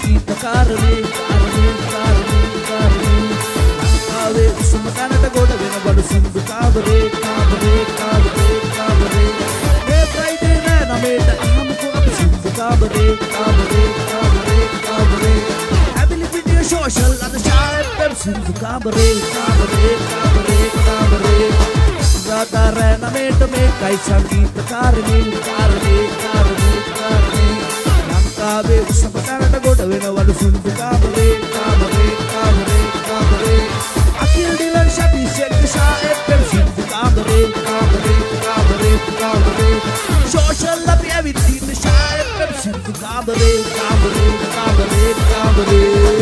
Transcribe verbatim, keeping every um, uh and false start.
සංගීතකාරනේ කාරනේ කාරනේ කාරනේ ලංකාවේ උසම තැනට ගොඩ වෙන බඩු සින්දු කාබරේ කාබරේ කාබරේ කාබරේ මේ ෆ්‍රයිඩේ නෑ නමේට අහමුකෝ අපි සින්දු කාබරේ කාබරේ කාබරේ කාබරේ ඇබිලි විඩියෝ සෝෂල් අද ෂාප් පෙම් සින්දු කාබරේ කාබරේ කාබරේ කාබරේ රාතරෑ නමේට මේකයි සංගීතකාරනේ කාරනේ කාරනේ කාරනේ ලංකාවේ උසම තැනට ගොඩ වෙන වඩු සින්දු cabaret cabaret cabaret කාබරේ අකිල් Dilan ශටි ෂෙක් sharp පෙම් සින්දු කාබරේ කාබරේ කාබරේ කාබරේ සෝෂල් අපි ඇවිත් ඉන්න ෂාප් පෙම් සින්දු කාබරේ කාබරේ කාබරේ කාබරේ